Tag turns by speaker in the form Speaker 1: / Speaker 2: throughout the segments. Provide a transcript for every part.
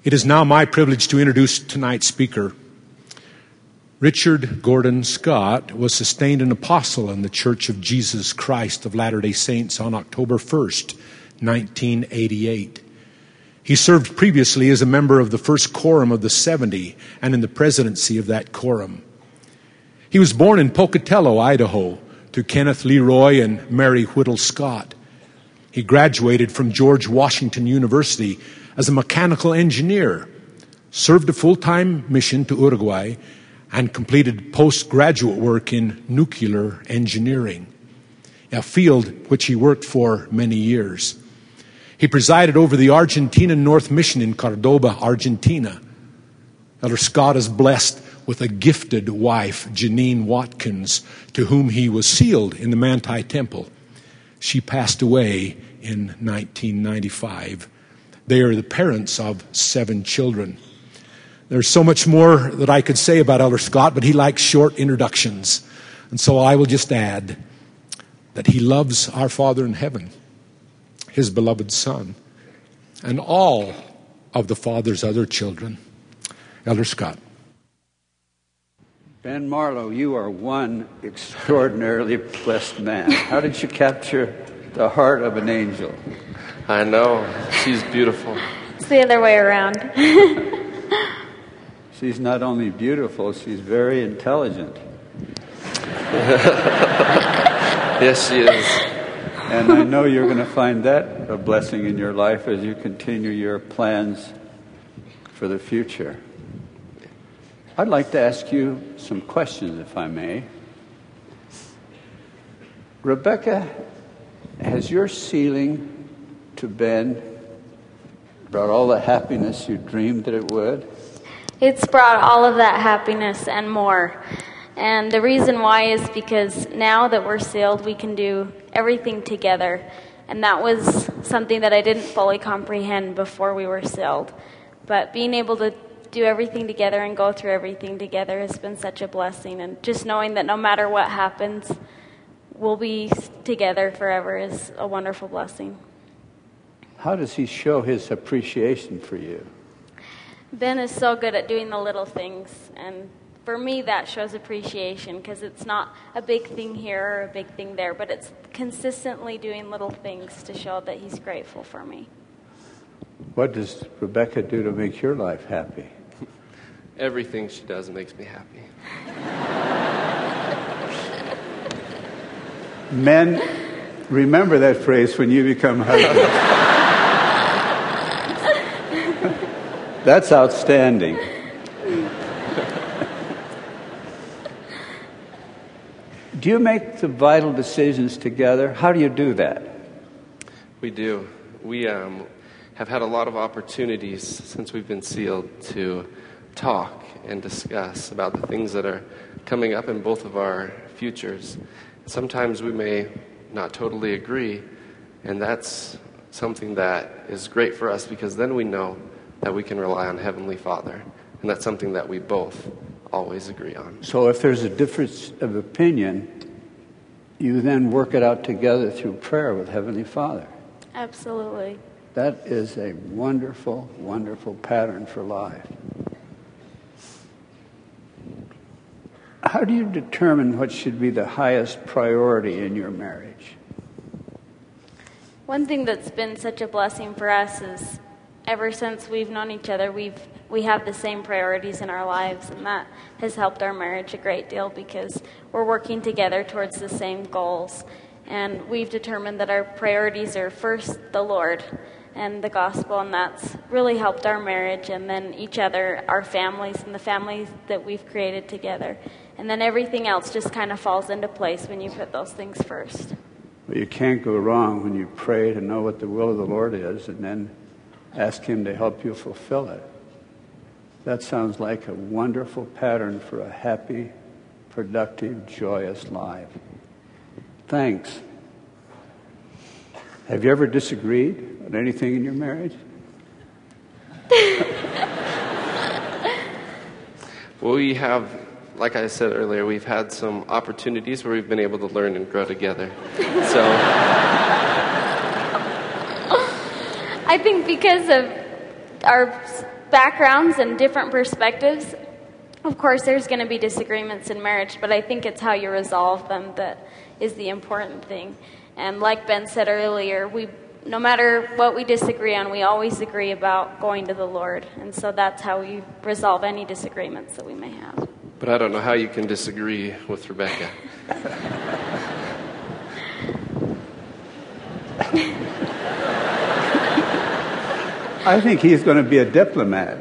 Speaker 1: It is now my privilege to introduce tonight's speaker. Richard Gordon Scott was sustained an apostle in the Church of Jesus Christ of Latter-day Saints on October 1st, 1988. He served previously as a member of the First Quorum of the 70 and in the presidency of that quorum. He was born in Pocatello, Idaho, to Kenneth Leroy and Mary Whittle Scott. He graduated from George Washington University as a mechanical engineer, served a full-time mission to Uruguay, and completed postgraduate work in nuclear engineering, a field which he worked for many years. He presided over the Argentina North Mission in Cordoba, Argentina. Elder Scott is blessed with a gifted wife, Janine Watkins, to whom he was sealed in the Manti Temple. She passed away in 1995. They are the parents of 7 children. There's so much more that I could say about Elder Scott, but he likes short introductions. And so I will just add that he loves our Father in heaven, his beloved Son, and all of the Father's other children. Elder Scott.
Speaker 2: Ben Marlowe, you are one extraordinarily blessed man. How did you capture the heart of an angel?
Speaker 3: I know. She's beautiful.
Speaker 4: It's the other way around.
Speaker 2: She's not only beautiful, she's very intelligent.
Speaker 3: Yes, she is.
Speaker 2: And I know you're going to find that a blessing in your life as you continue your plans for the future. I'd like to ask you some questions, if I may. Rebecca, has your sealing to Ben brought all the happiness you dreamed that it would?
Speaker 4: It's brought all of that happiness and more. And the reason why is because now that we're sealed, we can do everything together. And that was something that I didn't fully comprehend before we were sealed. But being able to do everything together and go through everything together has been such a blessing. And just knowing that no matter what happens, we'll be together forever is a wonderful blessing.
Speaker 2: How does he show his appreciation for you?
Speaker 4: Ben is so good at doing the little things, and for me that shows appreciation because it's not a big thing here or a big thing there, but it's consistently doing little things to show that he's grateful for me.
Speaker 2: What does Rebecca do to make your life happy?
Speaker 3: Everything she does makes me happy.
Speaker 2: Men, remember that phrase when you become husbands. That's outstanding. Do you make the vital decisions together? How do you do that?
Speaker 3: We do. We have had a lot of opportunities since we've been sealed to talk and discuss about the things that are coming up in both of our futures. Sometimes we may not totally agree, and that's something that is great for us because then we know that we can rely on Heavenly Father, and that's something that we both always agree on.
Speaker 2: So if there's a difference of opinion, you then work it out together through prayer with Heavenly Father.
Speaker 4: Absolutely.
Speaker 2: That is a wonderful, wonderful pattern for life. How do you determine what should be the highest priority in your marriage?
Speaker 4: One thing that's been such a blessing for us is ever since we've known each other, we have the same priorities in our lives, and that has helped our marriage a great deal because we're working together towards the same goals. And we've determined that our priorities are first the Lord and the gospel, and that's really helped our marriage, and then each other, our families, and the families that we've created together. And then everything else just kind of falls into place when you put those things first.
Speaker 2: Well, you can't go wrong when you pray to know what the will of the Lord is and then ask Him to help you fulfill it. That sounds like a wonderful pattern for a happy, productive, joyous life. Thanks. Have you ever disagreed on anything in your marriage?
Speaker 3: Well, we have, like I said earlier, we've had some opportunities where we've been able to learn and grow together. So
Speaker 4: I think because of our backgrounds and different perspectives, of course, there's going to be disagreements in marriage, but I think it's how you resolve them that is the important thing. And like Ben said earlier, no matter what we disagree on, we always agree about going to the Lord. And so that's how we resolve any disagreements that we may have.
Speaker 3: But I don't know how you can disagree with Rebecca.
Speaker 2: I think he's going to be a diplomat.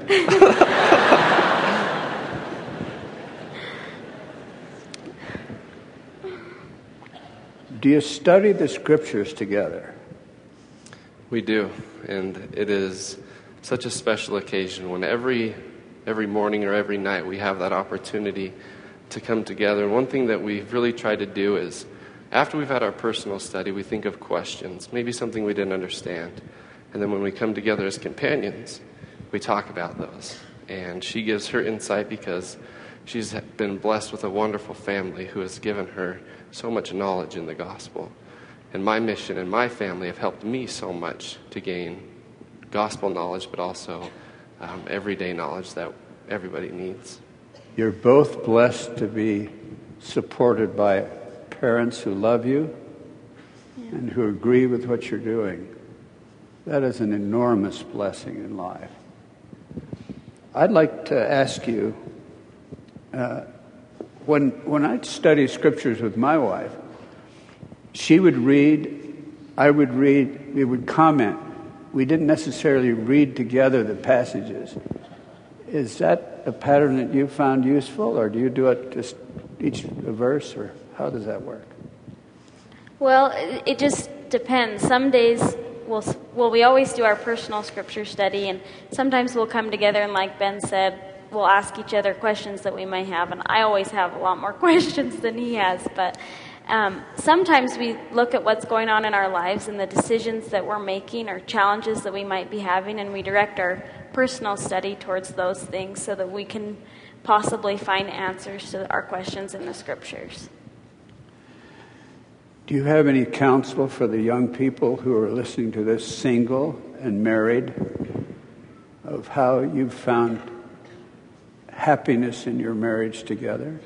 Speaker 2: Do you study the scriptures together?
Speaker 3: We do, and it is such a special occasion when every morning or every night we have that opportunity to come together. And one thing that we've really tried to do is, after we've had our personal study, we think of questions, maybe something we didn't understand. And then when we come together as companions, we talk about those. And she gives her insight because she's been blessed with a wonderful family who has given her so much knowledge in the gospel. And my mission and my family have helped me so much to gain gospel knowledge, but also everyday knowledge that everybody needs.
Speaker 2: You're both blessed to be supported by parents who love you and who agree with what you're doing. That is an enormous blessing in life. I'd like to ask you, when I study scriptures with my wife, she would read, I would read, we would comment. We didn't necessarily read together the passages. Is that a pattern that you found useful, or do you do it just each verse, or how does that work?
Speaker 4: Well, it just depends. Some days we always do our personal scripture study, and sometimes we'll come together and, like Ben said, we'll ask each other questions that we may have, and I always have a lot more questions than he has, but sometimes we look at what's going on in our lives and the decisions that we're making or challenges that we might be having, and we direct our personal study towards those things so that we can possibly find answers to our questions in the scriptures.
Speaker 2: Do you have any counsel for the young people who are listening to this, single and married, of how you've found happiness in your marriage together?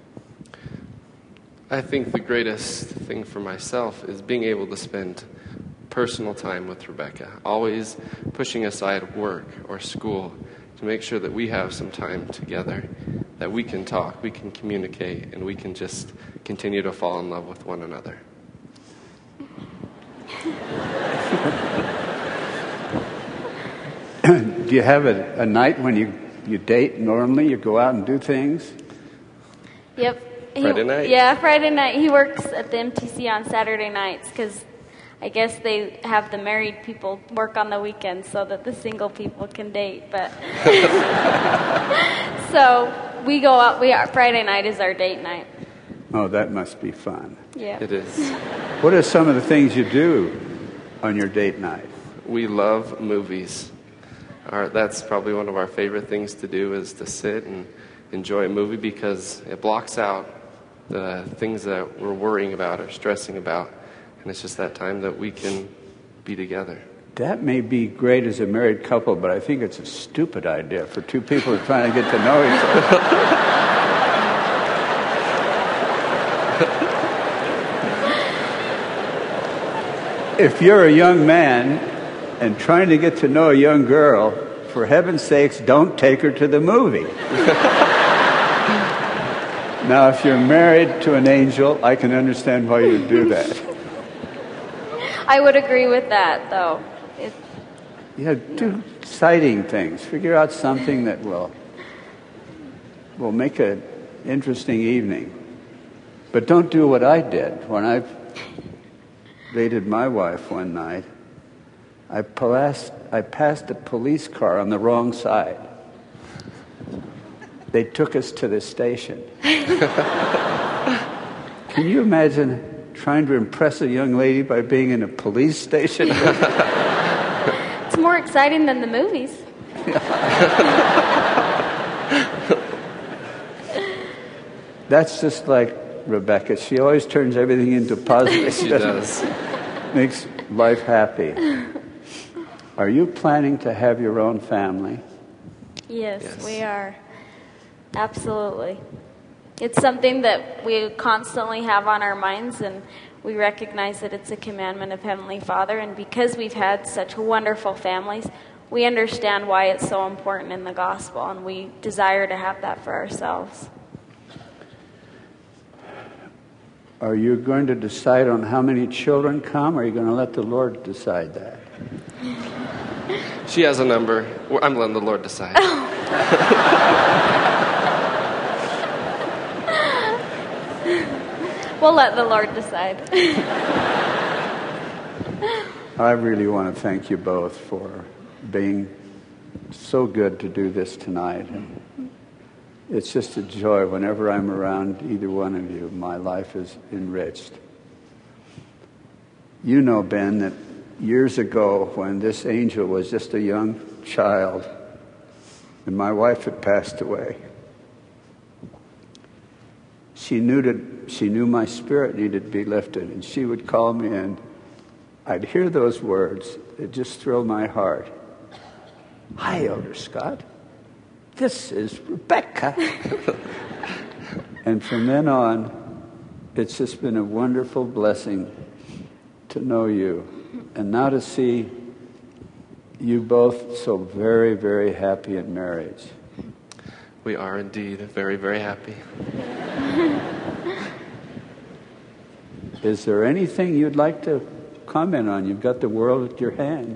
Speaker 3: I think the greatest thing for myself is being able to spend personal time with Rebecca, always pushing aside work or school to make sure that we have some time together, that we can talk, we can communicate, and we can just continue to fall in love with one another.
Speaker 2: Do you have a night when you date normally? You go out and do things?
Speaker 4: Yep.
Speaker 3: Friday night?
Speaker 4: Yeah, Friday night. He works at the MTC on Saturday nights because I guess they have the married people work on the weekends so that the single people can date. But so we go out. Friday night is our date night.
Speaker 2: Oh, that must be fun.
Speaker 4: Yeah,
Speaker 3: it is.
Speaker 2: What are some of the things you do on your date night?
Speaker 3: We love movies. That's probably one of our favorite things to do, is to sit and enjoy a movie because it blocks out the things that we're worrying about or stressing about. And it's just that time that we can be together.
Speaker 2: That may be great as a married couple, but I think it's a stupid idea for two people who are trying to get to know each other. If you're a young man and trying to get to know a young girl, for heaven's sakes, don't take her to the movie. Now, if you're married to an angel, I can understand why you do that.
Speaker 4: I would agree with that, though.
Speaker 2: Yeah, do exciting things. Figure out something that will make an interesting evening. But don't do what I did. When I dated my wife one night, I passed a police car on the wrong side. They took us to the station. Can you imagine trying to impress a young lady by being in a police station?
Speaker 4: It's more exciting than the movies.
Speaker 2: That's just like Rebecca. She always turns everything into positive.
Speaker 3: She does.
Speaker 2: Makes life happy. Are you planning to have your own family?
Speaker 4: Yes, we are. Absolutely. It's something that we constantly have on our minds, and we recognize that it's a commandment of Heavenly Father. And because we've had such wonderful families, we understand why it's so important in the gospel, and we desire to have that for ourselves.
Speaker 2: Are you going to decide on how many children come, or are you going to let the Lord decide that?
Speaker 3: She has a number. I'm letting the Lord decide.
Speaker 4: We'll let the Lord decide.
Speaker 2: I really want to thank you both for being so good to do this tonight. It's just a joy whenever I'm around either one of you. My life is enriched. You know, Ben, that years ago when this angel was just a young child and my wife had passed away, she knew my spirit needed to be lifted, and she would call me, and I'd hear those words. It just thrilled my heart. Hi, Elder Scott. This is Rebecca. And from then on, it's just been a wonderful blessing to know you. And now to see you both so very, very happy in marriage.
Speaker 3: We are indeed very, very happy.
Speaker 2: Is there anything you'd like to comment on? You've got the world at your hand.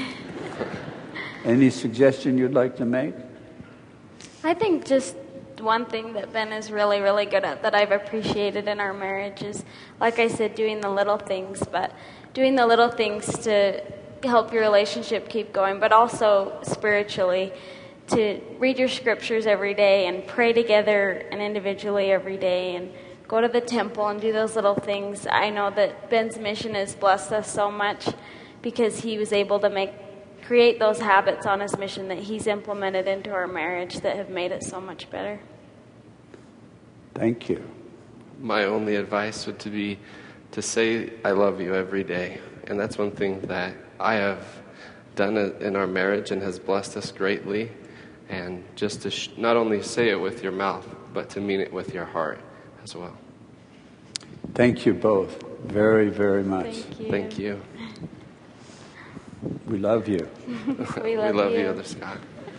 Speaker 2: Any suggestion you'd like to make?
Speaker 4: I think just one thing that Ben is really, really good at that I've appreciated in our marriage is, like I said, doing the little things, but doing the little things to help your relationship keep going, but also spiritually, to read your scriptures every day and pray together and individually every day and go to the temple and do those little things. I know that Ben's mission has blessed us so much because he was able to create those habits on his mission that he's implemented into our marriage that have made it so much better.
Speaker 2: Thank you.
Speaker 3: My only advice would be to say I love you every day. And that's one thing that I have done in our marriage and has blessed us greatly. And just to not only say it with your mouth, but to mean it with your heart as well.
Speaker 2: Thank you both very, very much.
Speaker 3: Thank you.
Speaker 2: We love you.
Speaker 4: We love
Speaker 3: you, Elder Scott.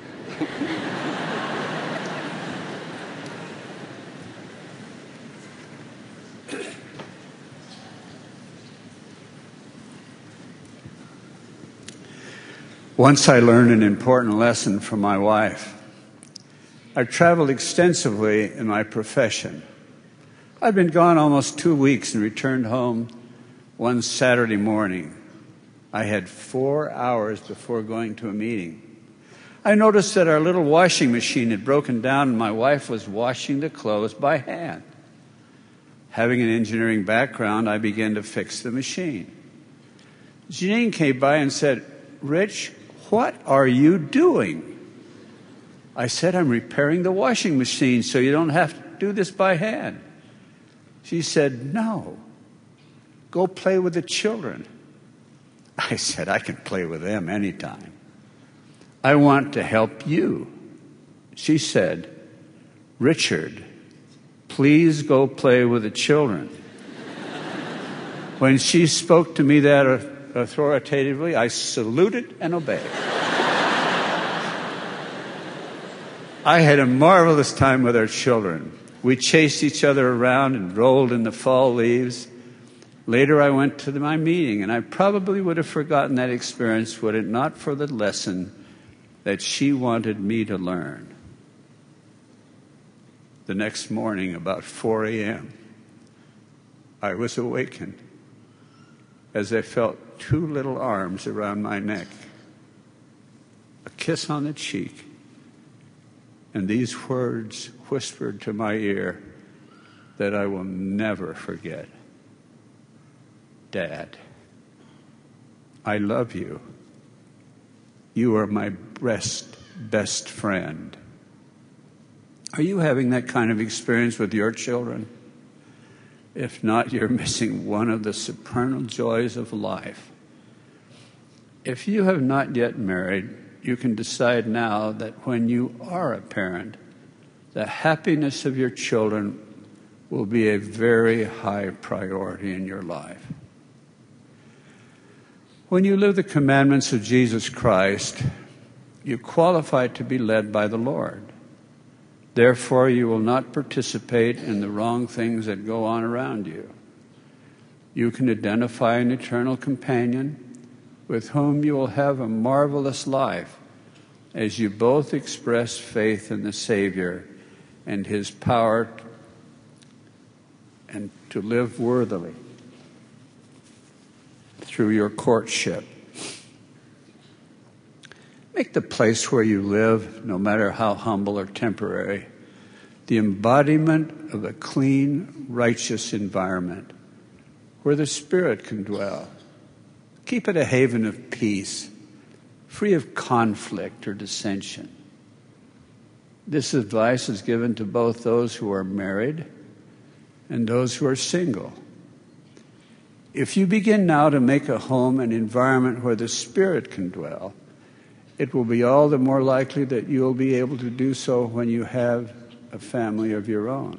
Speaker 2: Once I learned an important lesson from my wife. I've traveled extensively in my profession. I'd been gone almost 2 weeks and returned home one Saturday morning. I had 4 hours before going to a meeting. I noticed that our little washing machine had broken down and my wife was washing the clothes by hand. Having an engineering background, I began to fix the machine. Janine came by and said, "Rich, what are you doing?" I said, "I'm repairing the washing machine so you don't have to do this by hand." She said, "No, go play with the children." I said, "I can play with them anytime. I want to help you." She said, "Richard, please go play with the children." When she spoke to me that authoritatively, I saluted and obeyed. I had a marvelous time with our children. We chased each other around and rolled in the fall leaves. Later, I went to my meeting, and I probably would have forgotten that experience were it not for the lesson that she wanted me to learn. The next morning, about 4 a.m., I was awakened as I felt 2 little arms around my neck, a kiss on the cheek, and these words whispered to my ear that I will never forget. "Dad, I love you. You are my best friend." Are you having that kind of experience with your children? If not, you're missing one of the supernal joys of life. If you have not yet married, you can decide now that when you are a parent, the happiness of your children will be a very high priority in your life. When you live the commandments of Jesus Christ, you qualify to be led by the Lord. Therefore, you will not participate in the wrong things that go on around you. You can identify an eternal companion with whom you will have a marvelous life as you both express faith in the Savior and His power and to live worthily through your courtship. Make the place where you live, no matter how humble or temporary, the embodiment of a clean, righteous environment where the Spirit can dwell. Keep it a haven of peace, free of conflict or dissension. This advice is given to both those who are married and those who are single. If you begin now to make a home an environment where the Spirit can dwell, it will be all the more likely that you'll be able to do so when you have a family of your own.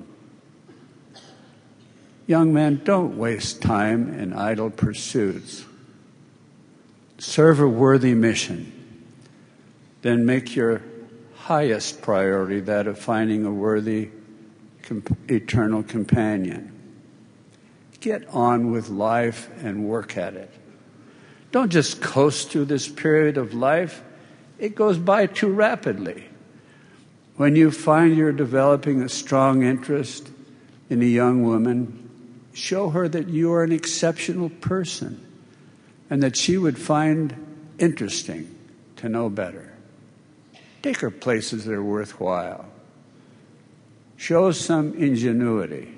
Speaker 2: Young men, don't waste time in idle pursuits. Serve a worthy mission. Then make your highest priority that of finding a worthy, eternal companion. Get on with life and work at it. Don't just coast through this period of life. It goes by too rapidly. When you find you're developing a strong interest in a young woman, show her that you are an exceptional person and that she would find interesting to know better. Take her places that are worthwhile. Show some ingenuity.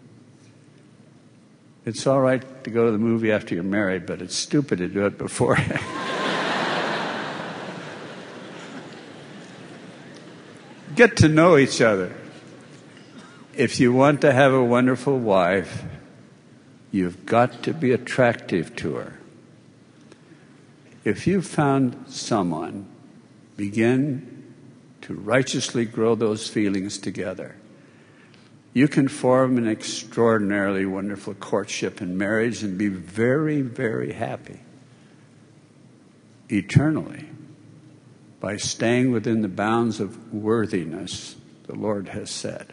Speaker 2: It's all right to go to the movie after you're married, but it's stupid to do it beforehand. Get to know each other. If you want to have a wonderful wife, you've got to be attractive to her. If you've found someone, begin to righteously grow those feelings together. You can form an extraordinarily wonderful courtship and marriage and be very, very happy eternally by staying within the bounds of worthiness the Lord has said.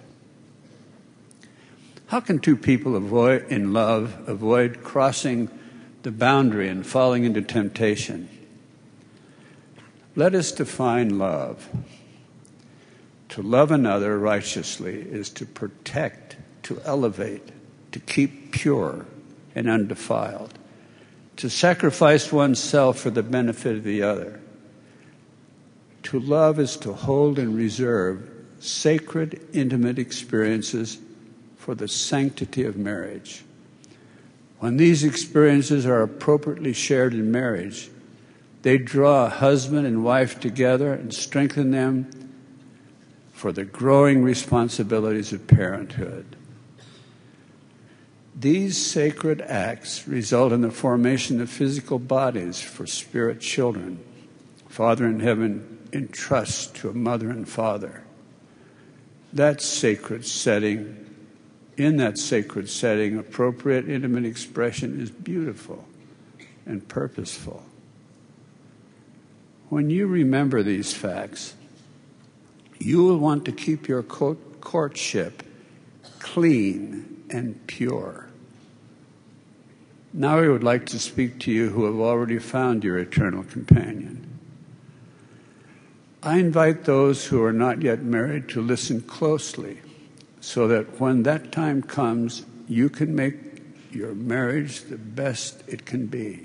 Speaker 2: How can two people avoid crossing the boundary and falling into temptation? Let us define love. To love another righteously is to protect, to elevate, to keep pure and undefiled, to sacrifice oneself for the benefit of the other. To love is to hold and reserve sacred, intimate experiences for the sanctity of marriage. When these experiences are appropriately shared in marriage, they draw a husband and wife together and strengthen them for the growing responsibilities of parenthood. These sacred acts result in the formation of physical bodies for spirit children. Father in heaven entrusts to a mother and father. That sacred setting, in that sacred setting, appropriate intimate expression is beautiful and purposeful. When you remember these facts, you will want to keep your courtship clean and pure. Now I would like to speak to you who have already found your eternal companion. I invite those who are not yet married to listen closely so that when that time comes, you can make your marriage the best it can be.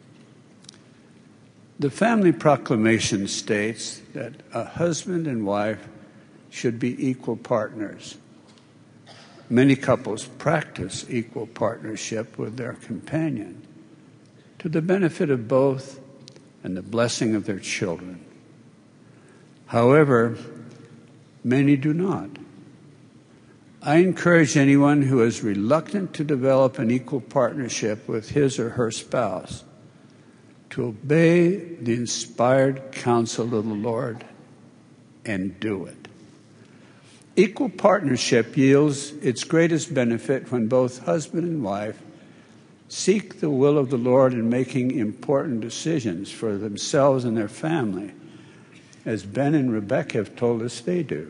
Speaker 2: The Family Proclamation states that a husband and wife should be equal partners. Many couples practice equal partnership with their companion to the benefit of both and the blessing of their children. However, many do not. I encourage anyone who is reluctant to develop an equal partnership with his or her spouse to obey the inspired counsel of the Lord and do it. Equal partnership yields its greatest benefit when both husband and wife seek the will of the Lord in making important decisions for themselves and their family, as Ben and Rebecca have told us they do.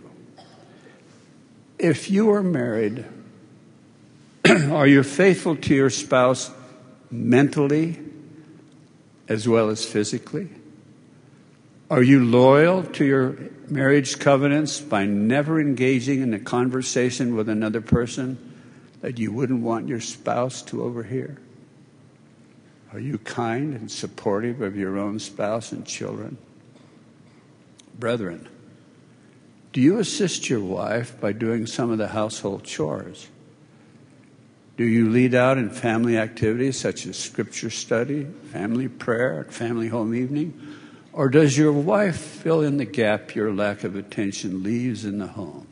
Speaker 2: If you are married, are you faithful to your spouse mentally as well as physically? Are you loyal to your marriage covenants by never engaging in a conversation with another person that you wouldn't want your spouse to overhear? Are you kind and supportive of your own spouse and children? Brethren, do you assist your wife by doing some of the household chores? Do you lead out in family activities such as scripture study, family prayer, family home evening? Or does your wife fill in the gap your lack of attention leaves in the home?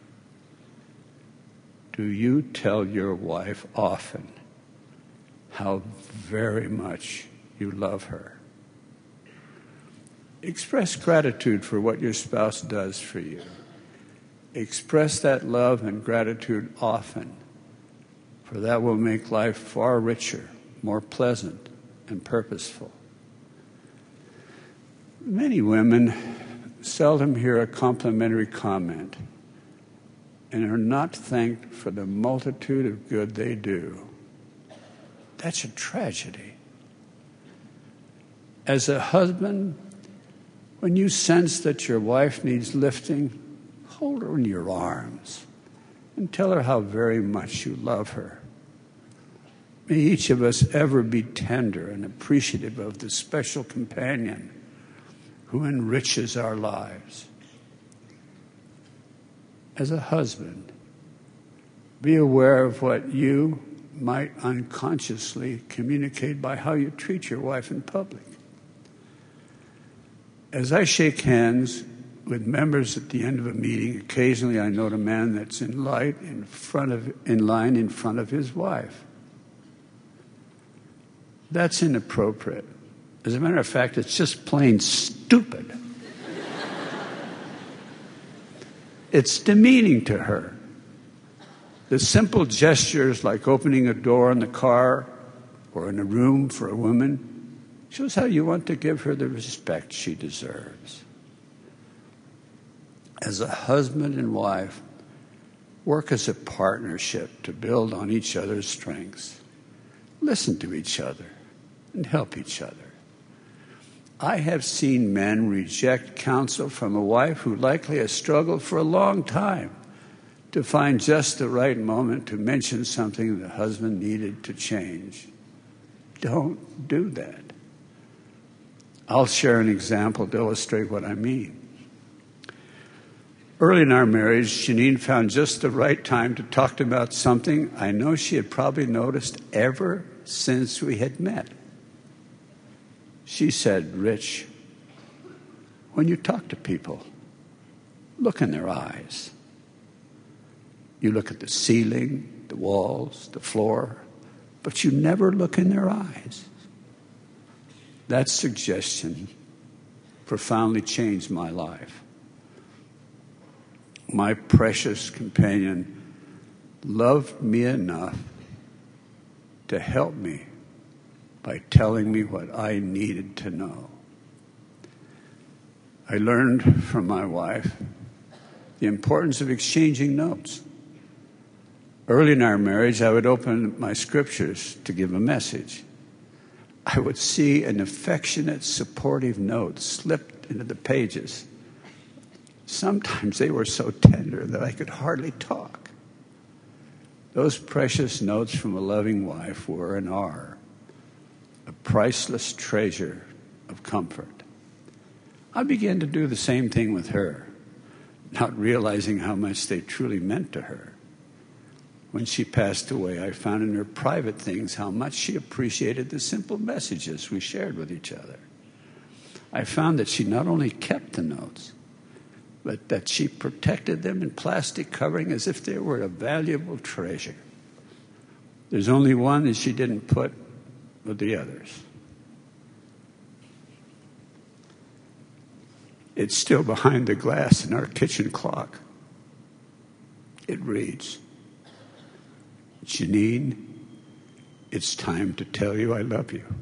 Speaker 2: Do you tell your wife often how very much you love her? Express gratitude for what your spouse does for you. Express that love and gratitude often, for that will make life far richer, more pleasant, and purposeful. Many women seldom hear a complimentary comment and are not thanked for the multitude of good they do. That's a tragedy. As a husband, when you sense that your wife needs lifting, hold her in your arms and tell her how very much you love her. May each of us ever be tender and appreciative of the special companion who enriches our lives. As a husband, be aware of what you might unconsciously communicate by how you treat your wife in public. As I shake hands with members at the end of a meeting, occasionally I note a man that's in line in front of his wife. That's inappropriate. As a matter of fact, it's just plain stupid. It's demeaning to her. The simple gestures like opening a door in the car or in a room for a woman shows how you want to give her the respect she deserves. As a husband and wife, work as a partnership to build on each other's strengths. Listen to each other and help each other. I have seen men reject counsel from a wife who likely has struggled for a long time to find just the right moment to mention something the husband needed to change. Don't do that. I'll share an example to illustrate what I mean. Early in our marriage, Janine found just the right time to talk about something I know she had probably noticed ever since we had met. She said, "Rich, when you talk to people, look in their eyes. You look at the ceiling, the walls, the floor, but you never look in their eyes." That suggestion profoundly changed my life. My precious companion loved me enough to help me by telling me what I needed to know. I learned from my wife the importance of exchanging notes. Early in our marriage, I would open my scriptures to give a message. I would see an affectionate, supportive note slipped into the pages. Sometimes they were so tender that I could hardly talk. Those precious notes from a loving wife were and are a priceless treasure of comfort. I began to do the same thing with her, not realizing how much they truly meant to her. When she passed away, I found in her private things how much she appreciated the simple messages we shared with each other. I found that she not only kept the notes, but that she protected them in plastic covering as if they were a valuable treasure. There's only one that she didn't put with the others. It's still behind the glass in our kitchen clock. It reads, "Janine, it's time to tell you I love you."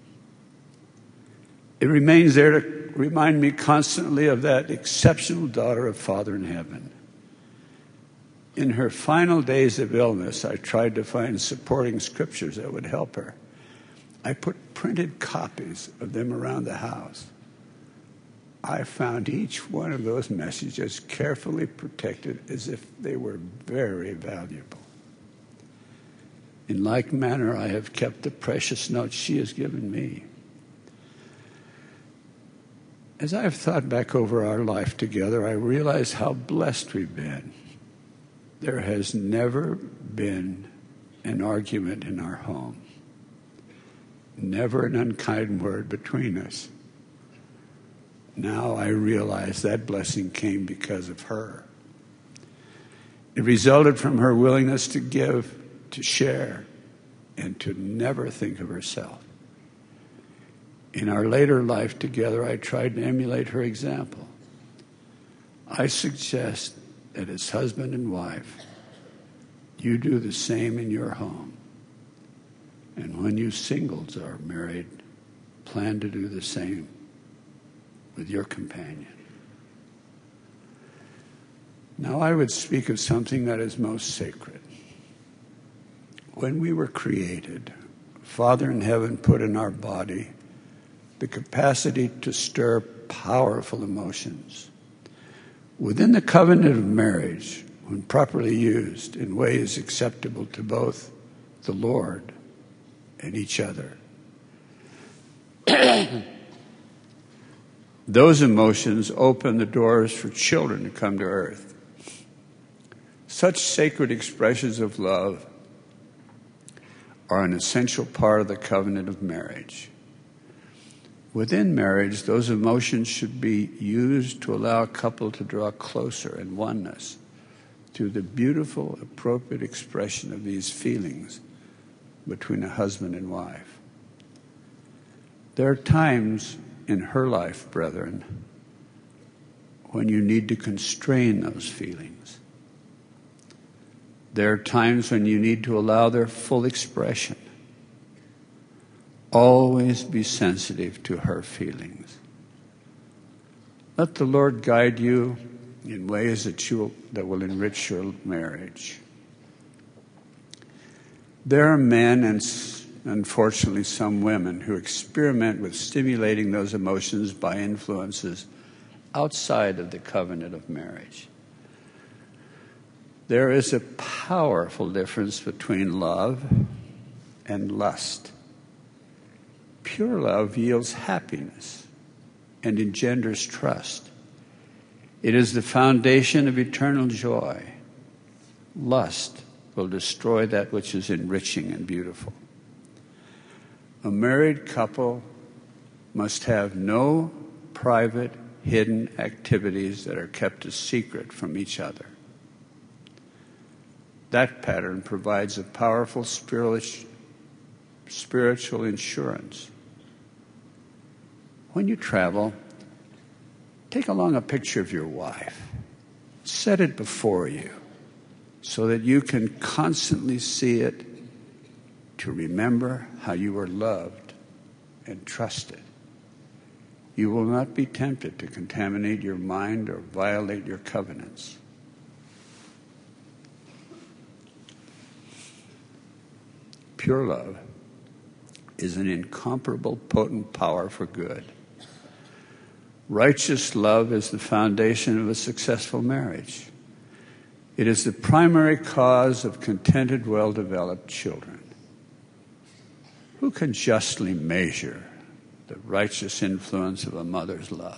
Speaker 2: It remains there to remind me constantly of that exceptional daughter of Father in heaven. In her final days of illness, I tried to find supporting scriptures that would help her. I put printed copies of them around the house. I found each one of those messages carefully protected as if they were very valuable. In like manner, I have kept the precious notes she has given me. As I've thought back over our life together, I realize how blessed we've been. There has never been an argument in our home. Never an unkind word between us. Now I realize that blessing came because of her. It resulted from her willingness to give, to share, and to never think of herself. In our later life together, I tried to emulate her example. I suggest that as husband and wife, you do the same in your home. And when you singles are married, plan to do the same with your companion. Now I would speak of something that is most sacred. When we were created, Father in heaven put in our body the capacity to stir powerful emotions. Within the covenant of marriage, when properly used in ways acceptable to both the Lord and each other, those emotions open the doors for children to come to earth. Such sacred expressions of love are an essential part of the covenant of marriage. Within marriage, those emotions should be used to allow a couple to draw closer in oneness through the beautiful, appropriate expression of these feelings between a husband and wife. There are times in her life, brethren, when you need to constrain those feelings. There are times when you need to allow their full expression. Always be sensitive to her feelings. Let the Lord guide you in ways that will enrich your marriage. There are men and unfortunately some women who experiment with stimulating those emotions by influences outside of the covenant of marriage. There is a powerful difference between love and lust. Pure love yields happiness and engenders trust. It is the foundation of eternal joy. Lust will destroy that which is enriching and beautiful. A married couple must have no private, hidden activities that are kept a secret from each other. That pattern provides a powerful spiritual insurance. When you travel, take along a picture of your wife. Set it before you so that you can constantly see it, to remember how you were loved and trusted. You will not be tempted to contaminate your mind or violate your covenants. Pure love is an incomparable, potent power for good. Righteous love is the foundation of a successful marriage. It is the primary cause of contented, well-developed children. Who can justly measure the righteous influence of a mother's love?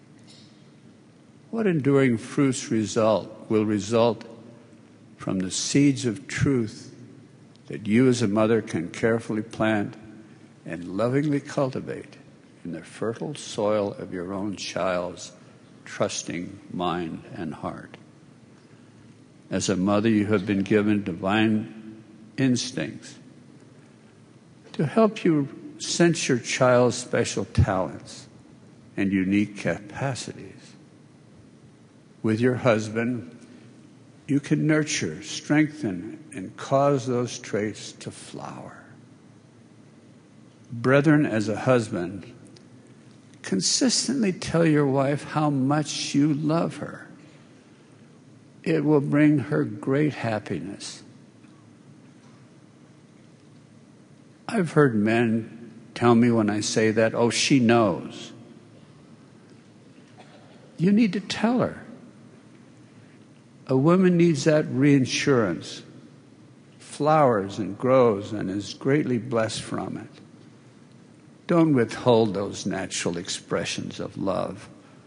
Speaker 2: What enduring fruits will result from the seeds of truth that you as a mother can carefully plant and lovingly cultivate in the fertile soil of your own child's trusting mind and heart? As a mother, you have been given divine instincts to help you sense your child's special talents and unique capacities. with your husband, you can nurture, strengthen, and cause those traits to flower. Brethren, as a husband, consistently tell your wife how much you love her. It will bring her great happiness. I've heard men tell me when I say that, oh, she knows. You need to tell her. A woman needs that reassurance, flowers and grows and is greatly blessed from it. Don't withhold those natural expressions of love.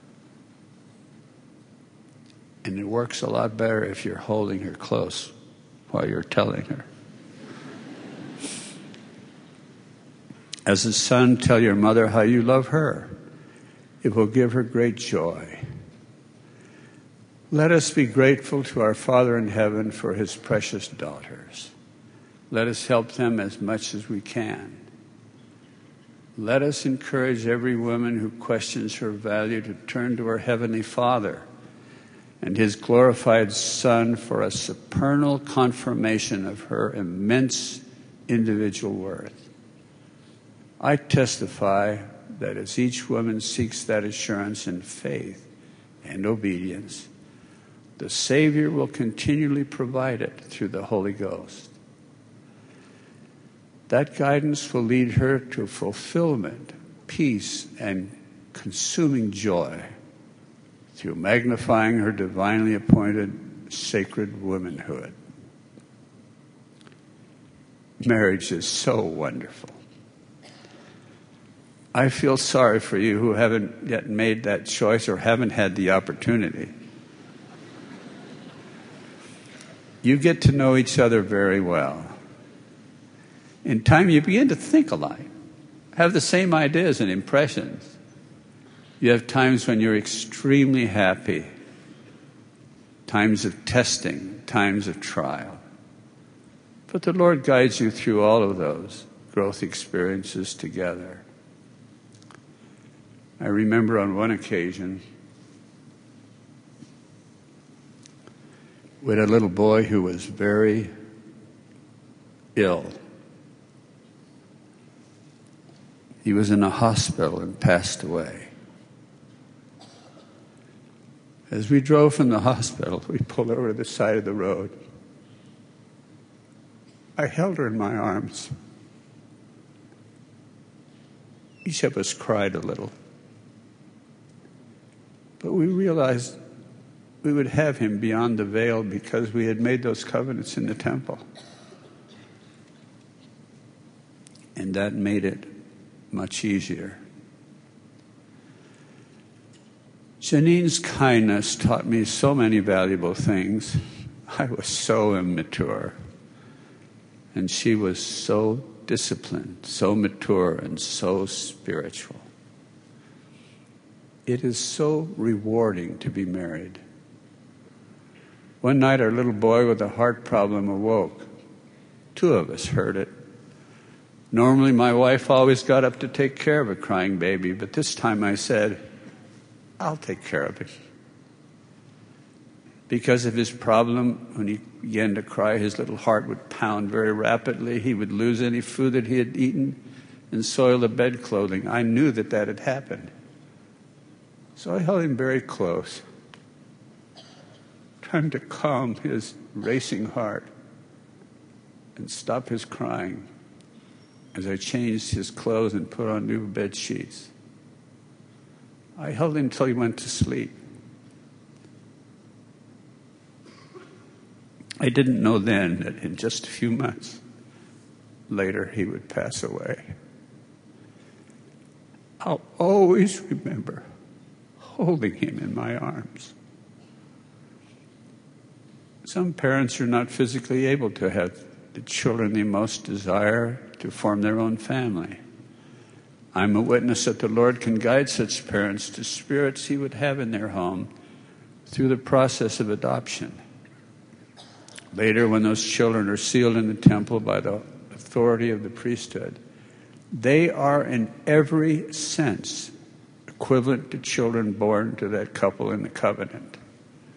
Speaker 2: And it works a lot better if you're holding her close while you're telling her. As a son, tell your mother how you love her. It will give her great joy. Let us be grateful to our Father in heaven for his precious daughters. Let us help them as much as we can. Let us encourage every woman who questions her value to turn to her Heavenly Father and his glorified Son for a supernal confirmation of her immense individual worth. I testify that as each woman seeks that assurance in faith and obedience, the Savior will continually provide it through the Holy Ghost. That guidance will lead her to fulfillment, peace, and consuming joy through magnifying her divinely appointed sacred womanhood. Marriage is so wonderful. I feel sorry for you who haven't yet made that choice or haven't had the opportunity. You get to know each other very well. In time, you begin to think alike, have the same ideas and impressions. You have times when you're extremely happy, times of testing, times of trial. But the Lord guides you through all of those growth experiences together. I remember on one occasion, with a little boy who was very ill. He was in a hospital and passed away. As we drove from the hospital, we pulled over to the side of the road. I held her in my arms. Each of us cried a little. But we realized we would have him beyond the veil because we had made those covenants in the temple. And that made it much easier. Janine's kindness taught me so many valuable things. I was so immature. And she was so disciplined, so mature, and so spiritual. It is so rewarding to be married. One night, our little boy with a heart problem awoke. Two of us heard it. Normally, my wife always got up to take care of a crying baby, but this time I said, I'll take care of it. Because of his problem, when he began to cry, his little heart would pound very rapidly. He would lose any food that he had eaten and soil the bed clothing. I knew that that had happened. So I held him very close, trying to calm his racing heart and stop his crying as I changed his clothes and put on new bed sheets. I held him till he went to sleep. I didn't know then that in just a few months later he would pass away. I'll always remember holding him in my arms. Some parents are not physically able to have the children they most desire to form their own family. I'm a witness that the Lord can guide such parents to spirits he would have in their home through the process of adoption. Later, when those children are sealed in the temple by the authority of the priesthood, they are in every sense equivalent to children born to that couple in the covenant.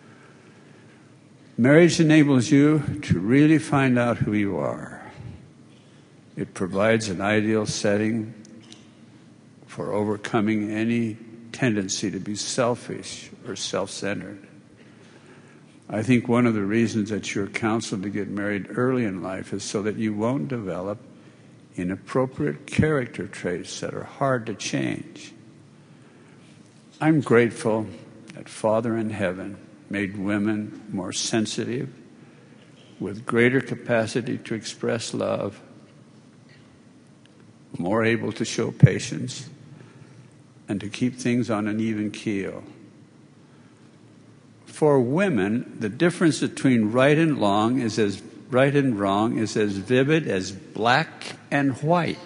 Speaker 2: Marriage enables you to really find out who you are. It provides an ideal setting for overcoming any tendency to be selfish or self-centered. I think one of the reasons that you're counseled to get married early in life is so that you won't develop inappropriate character traits that are hard to change. I'm grateful that Father in heaven made women more sensitive, with greater capacity to express love, more able to show patience, and to keep things on an even keel. For women, the difference between right and wrong is as vivid as black and white.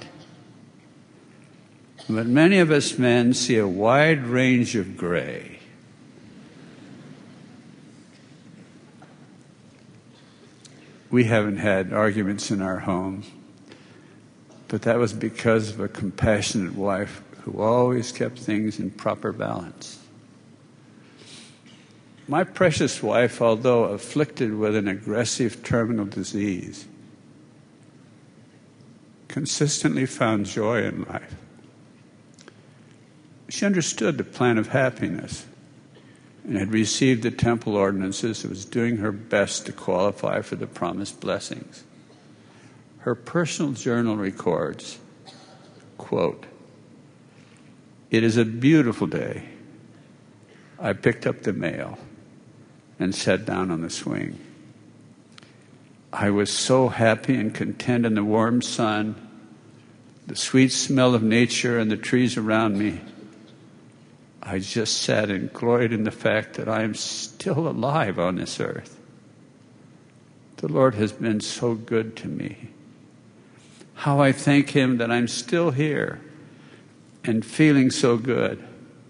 Speaker 2: But many of us men see a wide range of gray. We haven't had arguments in our home, but that was because of a compassionate wife who always kept things in proper balance. My precious wife, although afflicted with an aggressive terminal disease, consistently found joy in life. She understood the plan of happiness and had received the temple ordinances and was doing her best to qualify for the promised blessings. Her personal journal records, quote, "It is a beautiful day. I picked up the mail and sat down on the swing. I was so happy and content in the warm sun, the sweet smell of nature and the trees around me. I just sat and gloried in the fact that I am still alive on this earth. The Lord has been so good to me. How I thank Him that I'm still here and feeling so good.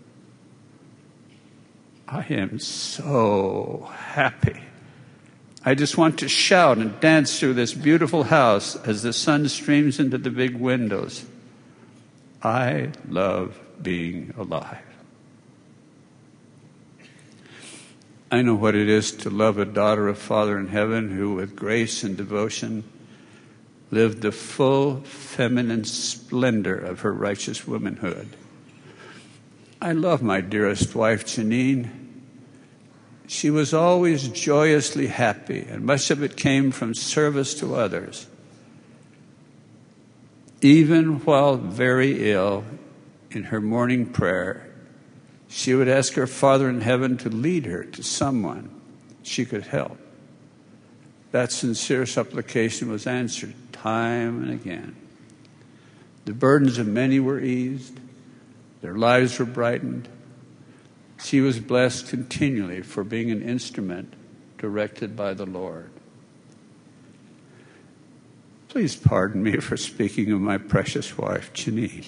Speaker 2: I am so happy. I just want to shout and dance through this beautiful house as the sun streams into the big windows. I love being alive." I know what it is to love a daughter of Father in heaven who, with grace and devotion, lived the full feminine splendor of her righteous womanhood. I love my dearest wife, Janine. She was always joyously happy, and much of it came from service to others. Even while very ill, in her morning prayer, she would ask her Father in heaven to lead her to someone she could help. That sincere supplication was answered time and again. The burdens of many were eased. Their lives were brightened. She was blessed continually for being an instrument directed by the Lord. Please pardon me for speaking of my precious wife, Janine.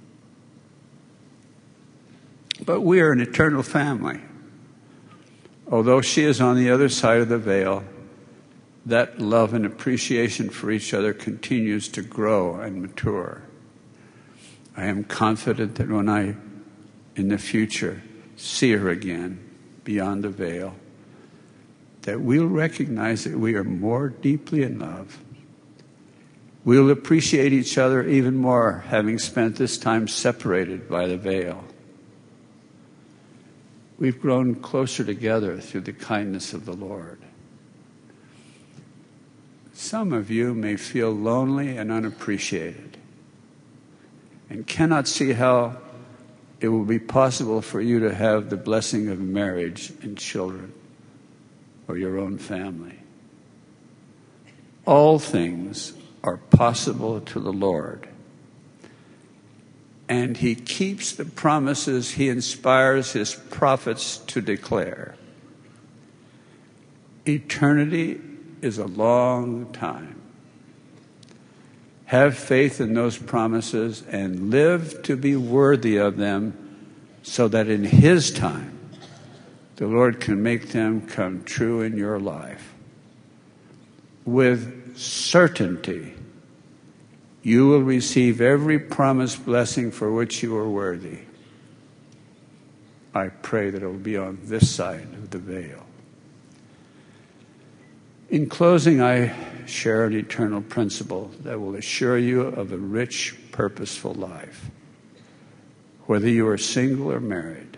Speaker 2: But we are an eternal family. Although she is on the other side of the veil, that love and appreciation for each other continues to grow and mature. I am confident that when I, in the future, see her again beyond the veil, that we'll recognize that we are more deeply in love. We'll appreciate each other even more, having spent this time separated by the veil. We've grown closer together through the kindness of the Lord. Some of you may feel lonely and unappreciated and cannot see how it will be possible for you to have the blessing of marriage and children or your own family. All things are possible to the Lord, and He keeps the promises He inspires His prophets to declare. Eternity is a long time. Have faith in those promises and live to be worthy of them, so that in His time the Lord can make them come true in your life. With certainty, you will receive every promised blessing for which you are worthy. I pray that it will be on this side of the veil. In closing, I share an eternal principle that will assure you of a rich, purposeful life, whether you are single or married.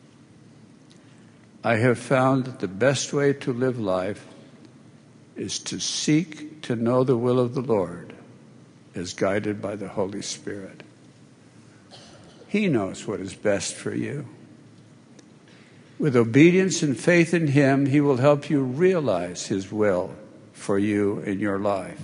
Speaker 2: I have found that the best way to live life is to seek to know the will of the Lord as guided by the Holy Spirit. He knows what is best for you. With obedience and faith in Him, He will help you realize His will for you in your life.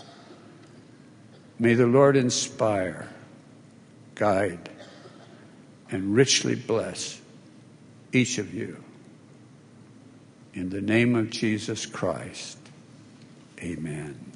Speaker 2: May the Lord inspire, guide, and richly bless each of you. In the name of Jesus Christ, amen.